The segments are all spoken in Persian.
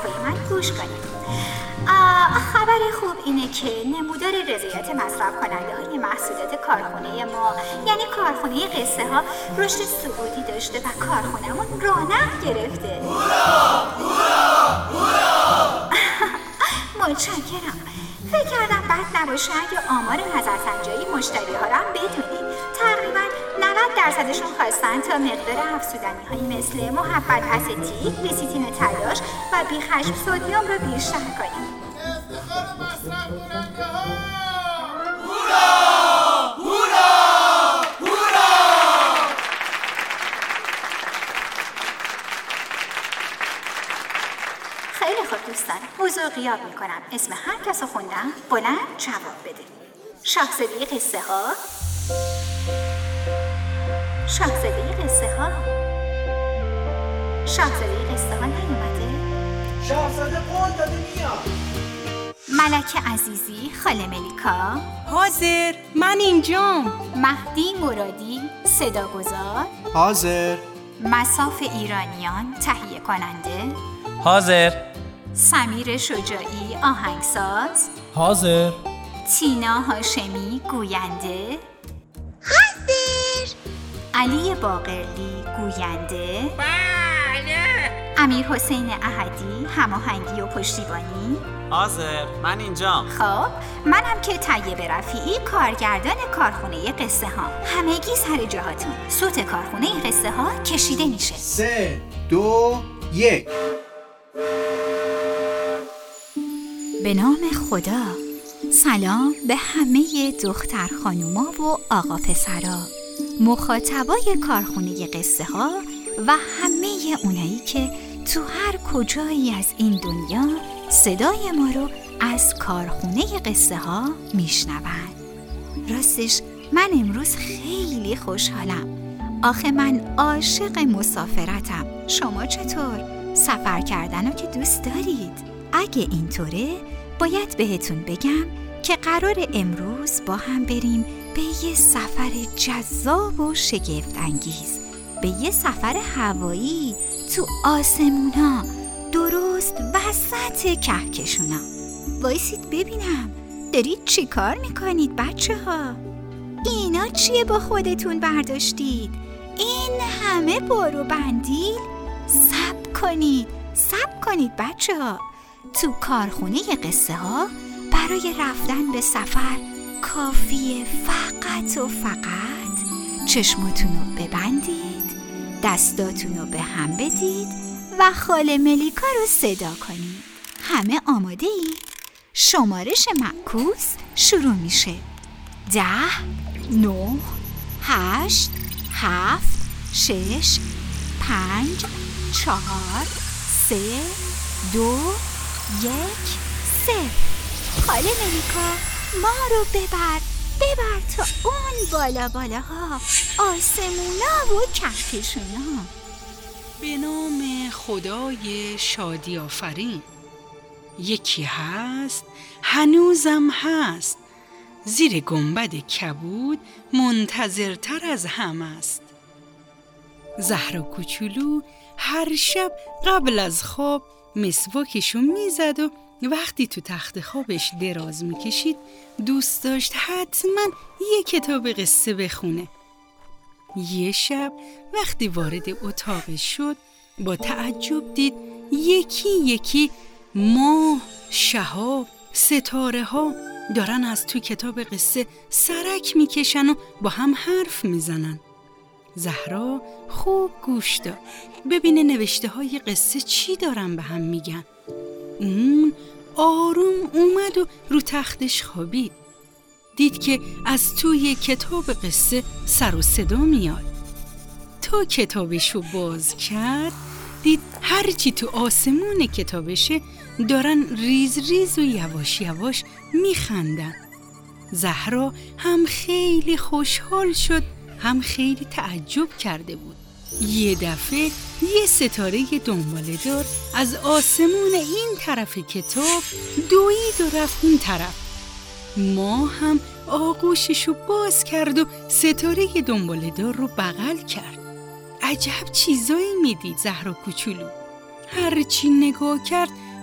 حرفای من گوش کنید. خبر خوب اینه که نمودار رضایت مصرف کننده های محصولات کارخونه ما، یعنی کارخونه قصه ها، رشد صعودی داشته و کارخونه‌مون رونق گرفته. متشکرم. فکر کردم بد نباشه اگه آمار نظرسنجی مشتری ها رو هم بدونید. تقریبا 90%شون خواستن تا مقدار افزودنی هایی مثل محبت استیک، لیسیتین تلاش و بیخشم سدیم رو بیشتر کنیم. افتخار مصرف کننده ها! هورا! هورا! هورا! خیلی خوب دوستان، حضور غیاب میکنم. اسم هر کس رو خوندم بلند جواب بده. شاهزاده قصه ها، شاهزاده قصه ها، شاهزاده قصه ها نیومده؟ شاهزاده قول داده میاد. ملکه عزیزی، خاله ملیکا حاضر، من اینجام. مهدی مرادی، صداگذار حاضر. مصاف ایرانیان، تهیه کننده حاضر. سمیر شجاعی، آهنگساز حاضر. تینا هاشمی، گوینده حاضر. علی باقرلی، گوینده بله. امیر حسین احدی، هماهنگی و پشتیبانی حاضر. من اینجام. خب منم که طیب رفیعی، کارگردان کارخونه قصه ها. همگی سر جاهاتون. صوت کارخونه قصه ها کشیده میشه. 3 2 1. به نام خدا. سلام به همه دختر خانوما و آقا پسرا، مخاطبای کارخونه قصه ها و همه اونایی که تو هر کجایی از این دنیا صدای ما رو از کارخونه قصه ها میشنون. راستش من امروز خیلی خوشحالم. آخه من عاشق مسافرتم. شما چطور؟ سفر کردن رو که دوست دارید؟ اگه اینطوره باید بهتون بگم که قرار امروز با هم بریم به یه سفر جذاب و شگفت انگیز، به یه سفر هوایی تو آسمونا، درست وسط کهکشونا. وایسید ببینم دارید چی کار میکنید بچه ها؟ اینا چیه با خودتون برداشتید؟ این همه بارو بندیل؟ صبر کنید بچه ها. تو کارخونه قصه ها برای رفتن به سفر کافیه فقط و فقط چشماتون رو ببندید، دستاتون رو به هم بدید و خاله ملیکا رو صدا کنید. همه آماده اید؟ شمارش معکوس شروع میشه. 10 9 8 7 6 5 4 3 2 1 0. خاله ملیکا ما رو ببر تا اون بالاها، آسمونا و کهکشونا. به نام خدای شادی آفرین. یکی هست، هنوزم هست، زیر گنبد کبود منتظرتر از هم است. زهرا کوچولو هر شب قبل از خواب مسواکشو میزد و وقتی تو تخت خوابش دراز میکشید دوست داشت حتما یه کتاب قصه بخونه. یه شب وقتی وارد اتاقش شد با تعجب دید یکی یکی ماه، شهاب، ستاره ها دارن از تو کتاب قصه سرک میکشن و با هم حرف میزنن. زهرا خوب گوش داد ببینه نوشته های قصه چی دارن به هم میگن. اون آروم اومد و رو تختش خوابید. دید که از توی کتاب قصه سر و صدا میاد. تا کتابشو باز کرد دید هرچی تو آسمون کتابشه دارن ریز ریز و یواش یواش میخندن. زهرا هم خیلی خوشحال شد هم خیلی تعجب کرده بود. یه دفعه یه ستاره دنباله‌دار از آسمون این طرف کتاب دوید و رفت اون طرف. ما هم آغوششو باز کرد و ستاره دنباله‌دار رو بغل کرد. عجب چیزایی میدید زهرا کوچولو. هرچی نگاه کرد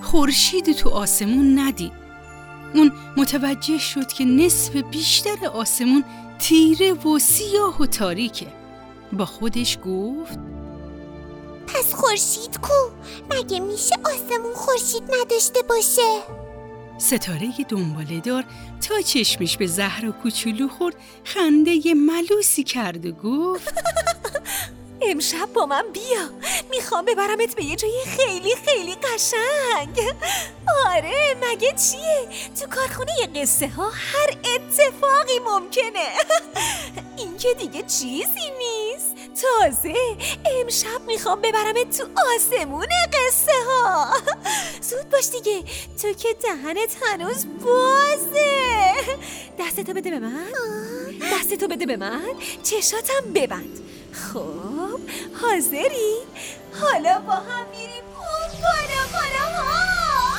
خورشید تو آسمون ندید. اون متوجه شد که نصف بیشتر آسمون تیره و سیاه و تاریکه. با خودش گفت پس خورشید کو؟ مگه میشه آسمون خورشید نداشته باشه؟ ستاره دنباله‌دار تا چشمش به زهر و کوچولو خورد خنده ملوسی کرد و گفت امشب با من بیا، میخوام ببرمت به یه جای خیلی خیلی قشنگ. آره مگه چیه؟ تو کارخونه قصه ها هر اتفاقی ممکنه. این که دیگه چیزی نیست. تازه امشب میخوام ببرمت تو آسمون قصه ها. زود باش دیگه، تو که دهنت هنوز بازه. دستتو بده به من، دستتو بده به من، چشاتم ببند. خب حاضری؟ حالا با هم میریم اون بالا ها.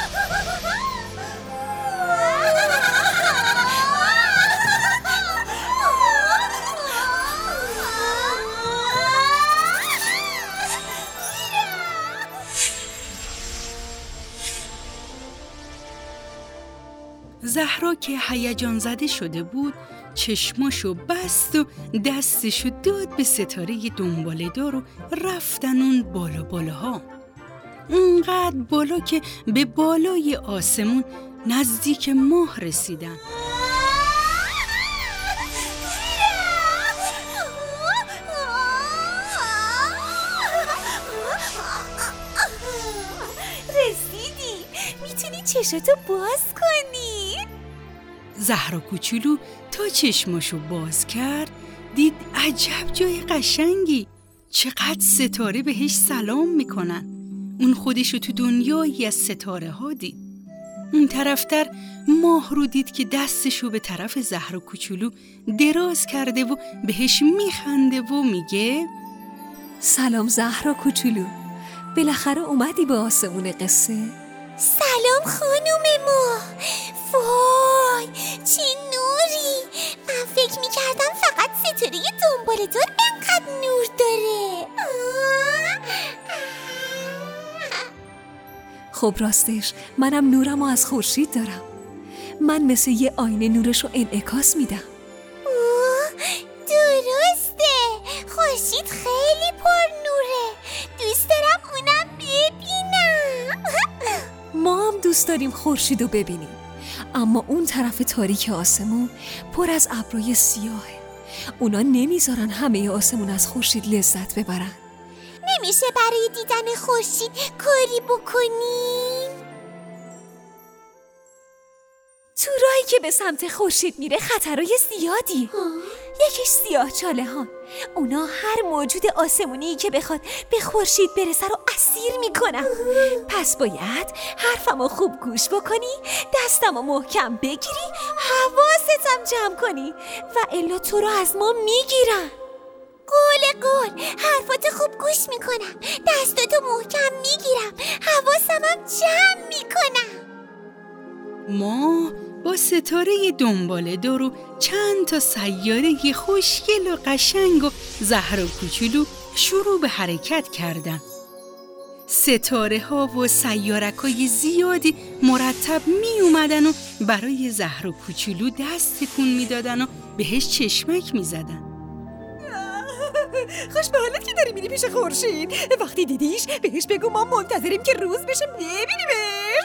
زهرا که هیجان زده شده بود چشماشو بست و دستشو داد به ستاره دنباله‌دار و رفتن اون بالاها. اونقدر بالا که به بالای آسمون نزدیک ماه رسیدن. رسیدی، میتونی چشاتو باز کنی. زهرا کوچولو تا چشماشو باز کرد دید عجب جای قشنگی. چقدر ستاره بهش سلام میکنن. اون خودشو تو دنیایی از ستاره ها دید. اون طرفتر ماه رو دید که دستشو به طرف زهرا کوچولو دراز کرده و بهش میخنده و میگه سلام زهرا کوچولو، بالاخره اومدی به آسمون قصه. سلام خانوم ماه. وای چه نوری. من فکر میکردم فقط ستاره دنباله‌دار انقدر نور داره. خب راستش منم نورمو از خورشید دارم. من مثل یه آینه نورشو انعکاس میدم. درسته، خورشید خیلی پر نوره. دوست دارم اونم ببینم. ما هم دوست داریم خورشیدو ببینیم، اما اون طرف تاریک آسمون پر از ابرای سیاهه. اونا نمیذارن همه آسمون از خورشید لذت ببرن. نمیشه برای دیدن خورشید کاری بکنیم؟ تو راهی که به سمت خورشید میره خطرای زیادی. یکیش سیاه چاله ها. اونا هر موجود آسمونی که بخواد به خورشید برسه رو اسیر میکنن. پس باید حرفمو خوب گوش بکنی، دستمو محکم بگیری، حواستم جمع کنی و الا تو رو از ما میگیرن. قول حرفات خوب گوش میکنم، دستاتو محکم میگیرم، حواسمم جمع میکنم. ما با ستاره دنباله‌دار و چند تا سیاره خوشگل و قشنگ و زهرا کوچولو شروع به حرکت کردن. ستاره ها و سیارکای زیادی مرتب می اومدن و برای زهرا کوچولو دست تکون می دادن و بهش چشمک می زدن. خوش به حالت که داری میری پیش خورشید. وقتی دیدیش بهش بگو ما منتظریم که روز بشه ببینیمش.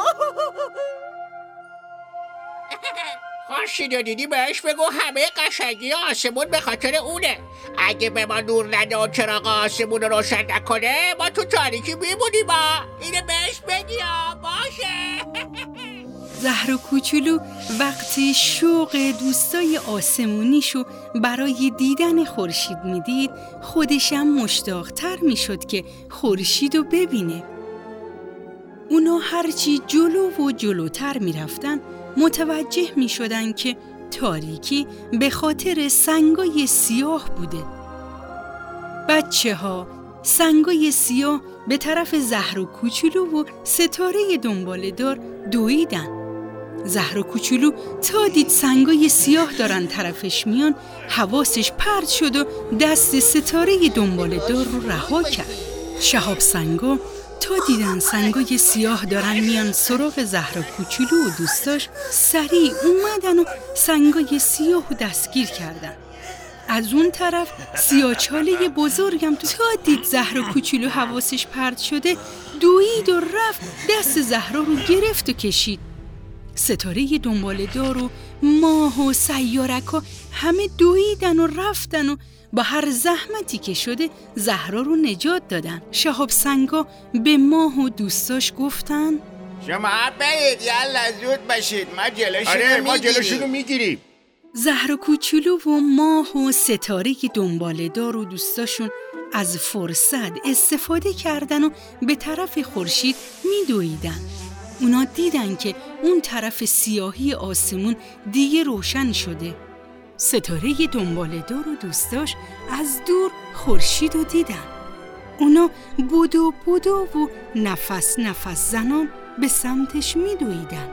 خورشید رو دیدی بهش بگو همه قشنگی آسمون به خاطر اونه. اگه به ما نور نده و چراغ آسمون رو روشن نکنه ما تو تاریکی میمونیم. اینو بهش بگی باشه. زهرا کوچولو وقتی شوق دوستای آسمونیشو برای دیدن خورشید میدید خودشم مشتاق‌تر میشد که خورشیدو ببینه. اونا هرچی جلو و جلوتر میرفتن متوجه میشدن که تاریکی به خاطر سنگای سیاه بوده. بچه ها سنگای سیاه به طرف زهرا کوچولو و ستاره دنباله‌دار دویدن. زهرا کوچولو تا دید سنگای سیاه دارن طرفش میان حواسش پرت شد و دست ستاره دنباله‌دار رو رها کرد. شهاب سنگا تا دیدن سنگای سیاه دارن میان سراغ زهرا کوچولو و دوستاش، سریع اومدن و سنگای سیاه رو دستگیر کردن. از اون طرف سیاهچاله بزرگم تا دید زهرا کوچولو حواسش پرت شده، دوید و رفت دست زهرا رو گرفت و کشید. ستاره دنباله‌دار و ماه و سیارک‌ها همه دویدن و رفتن و با هر زحمتی که شده زهرا رو نجات دادن. شهاب سنگا به ماه و دوستاش گفتن شما برید یالا زود باشید، ما جلوشونو میگیریم. زهرا کوچولو و ماه و ستاره دنباله‌دار و دوستاشون از فرصت استفاده کردن و به طرف خورشید میدویدن. اونا دیدن که اون طرف سیاهی آسمون دیگه روشن شده. ستاره دنباله‌دار و دوستاش از دور خورشید رو دیدن. اونا بودو و نفس زنان به سمتش میدویدن.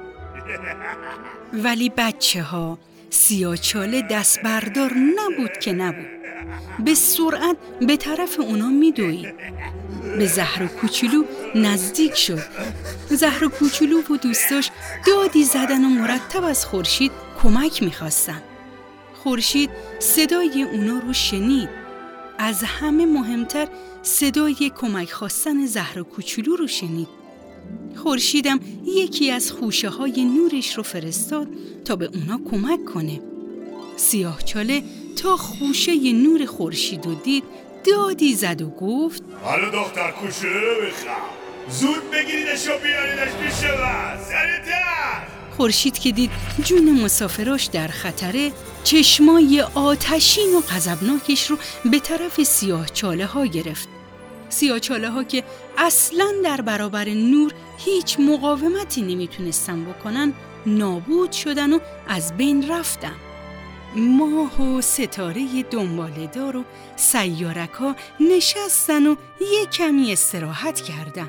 ولی بچه‌ها، سیاهچاله دست بردار نبود که نبود. به سرعت به طرف اونا میدوید. به زهرا کوچولو نزدیک شد. زهرا کوچولو و دوستاش دادی زدن و مرتب از خورشید کمک میخواستن. خورشید صدای اونا رو شنید. از همه مهمتر صدای کمک خواستن زهرا کوچولو رو شنید. خورشیدم یکی از خوشه های نورش رو فرستاد تا به اونا کمک کنه. سیاهچاله تا خوشه نور خورشید رو دید، دادی زد و گفت حالا دختر کوچولو رو بخوام، زود بگیریدش و بیاریدش پیش من، سریعتر. خورشید که دید جون مسافراش در خطره، چشمای آتشین و غضبناکش رو به طرف سیاهچاله ها گرفت. سیاهچاله ها که اصلاً در برابر نور هیچ مقاومتی نمیتونستن بکنن، نابود شدن و از بین رفتن. ماه و ستاره دنباله‌دار و سیارک‌ها نشستن و یک کمی استراحت کردن.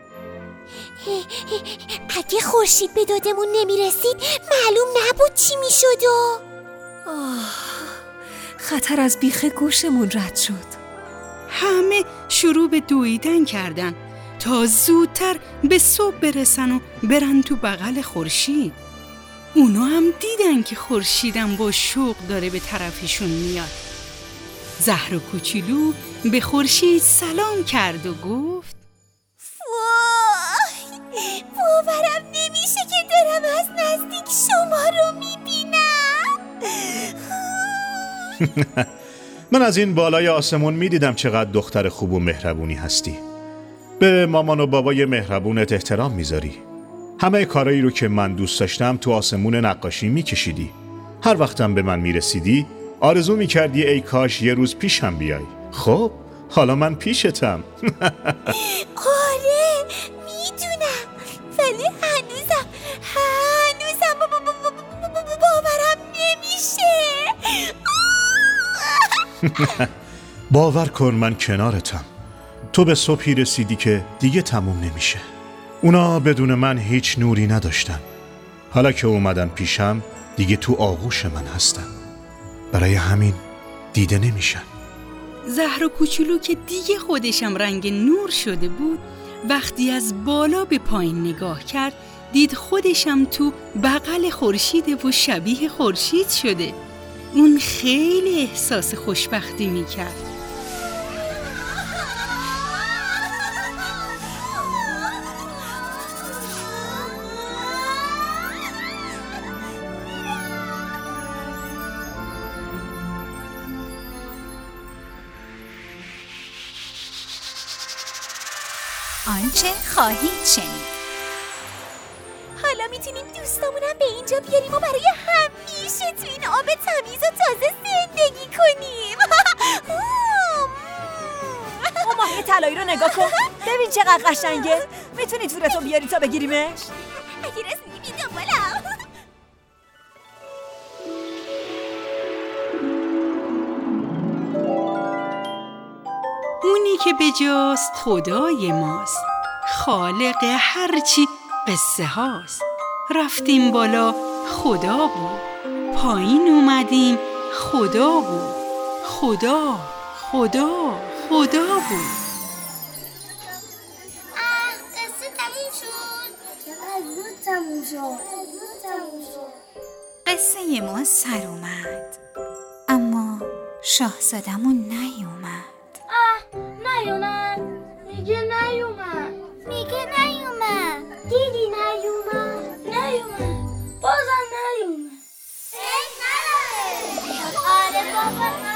اگه خورشید به دادمون نمیرسید معلوم نبود چی میشد و خطر از بیخ گوشمون رد شد. همه شروع به دویدن کردن تا زودتر به صبح برسن و برن تو بغل خورشید. اونا هم دیدن که خورشیدم با شوق داره به طرفشون میاد. زهرا کوچولو به خورشید سلام کرد و گفت وای، باورم نمیشه که دارم از نزدیک شما رو میبینم. من از این بالای آسمون میدیدم چقدر دختر خوب و مهربونی هستی. به مامان و بابای مهربونت احترام میذاری. همه کارایی رو که من دوست داشتم تو آسمون نقاشی میکشیدی. هر وقتم به من میرسیدی آرزو میکردی ای کاش یه روز پیشم بیای. خب حالا من پیشتم. آره میدونم، ولی هنوزم باورم نمیشه. باور کن من کنارتم. تو به صبحی رسیدی که دیگه تموم نمیشه. اونا بدون من هیچ نوری نداشتن. حالا که اومدن پیشم دیگه تو آغوش من هستن. برای همین دیده نمیشن. زهرا کوچولو که دیگه خودشم رنگ نور شده بود، وقتی از بالا به پایین نگاه کرد دید خودشم تو بغل خورشیده و شبیه خورشید شده. اون خیلی احساس خوشبختی میکرد. آنچه خواهید شنید. حالا میتونیم دوستامونم به اینجا بیاریم و برای همیشه تو این آب تمیز و تازه زندگی کنیم. اون ماهی طلایی رو نگاه کن، ببین چقدر قشنگه. میتونی تورتو بیاری تا بگیریمش؟ اگه رسیدی بی دنبالم. اونی که بجاست خدای ماست، خالق هرچی قصه هاست. رفتیم بالا خدا بود، پایین اومدیم خدا بود. خدا بود. قصه ما سر اومد، اما شاهزادمون نیومد. نیومد. میگه نیومد. دیدی نیومد. بازم نیومد. آره بابا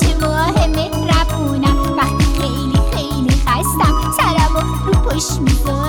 خوش می‌ذاره